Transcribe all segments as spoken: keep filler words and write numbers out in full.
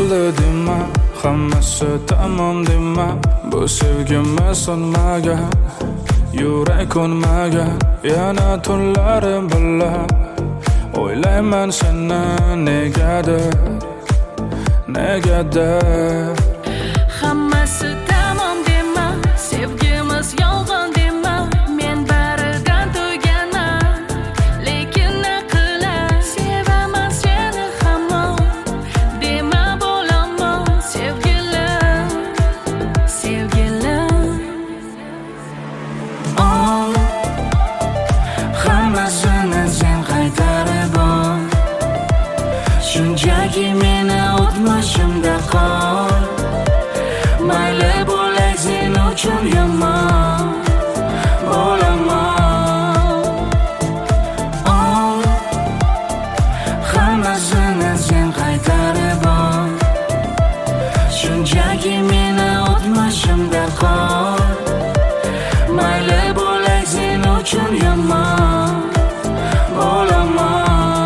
bo'ldi dema, hammasi tamom dema. Bu sevgimiz so'nmagan, yurak ko'nmagan. Yana tunlarim bilan o'ylayman seni, negadir, negadir. Hammasi tamom dema, sevgimiz yolg'on dema. Men baridan to'yganman, lekin ne qilay, sevaman seni hamon dema bo'laman, sevgilim, sevgilim. Oh, hammasini sen qaytarib ol, shunchaki meni o'tmishimda qol. Mayli bo'lay sen uchun yomon bo'laman. Oh, hammasini sen qaytarib ol, shunchaki meni o'tmishimda qol. Mayli bo'lay sen uchun yomon bo'laman.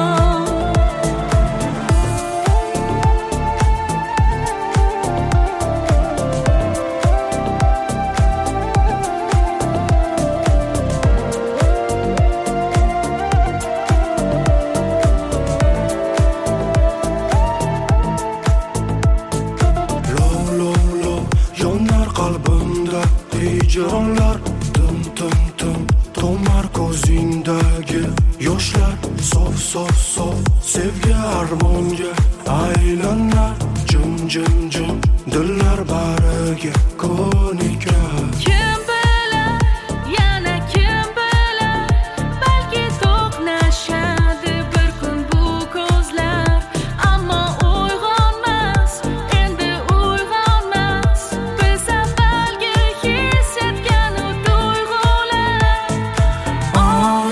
Qalbimda hijronlar, tum tum tum tomar ko'zingdagi yoshlar. Sof sof sof sevgi armonga aylanar, jim jim jim dillar bariga ko'nikar. Kim bilan, yana kim bilan, balki to'qnashadi bir kun bu ko'zlar. Ammo uyg'onmas, endi uyg'onmas biz avvalgi his etgan u tuyg'ular. Oh,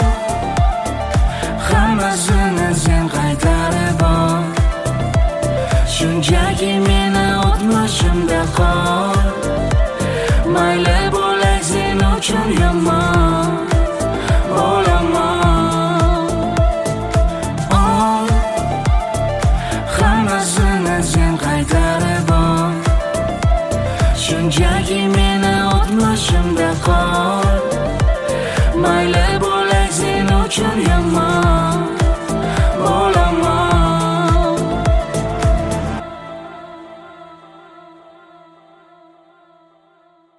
hammasini sen qaytarib ol, shunchaki meni o'tmishimda qol. Mayli bo'lay sen uchun yomon bo'laman. Oh, hammasini sen qaytarib ol, shunchaki meni o'tmishimda qol.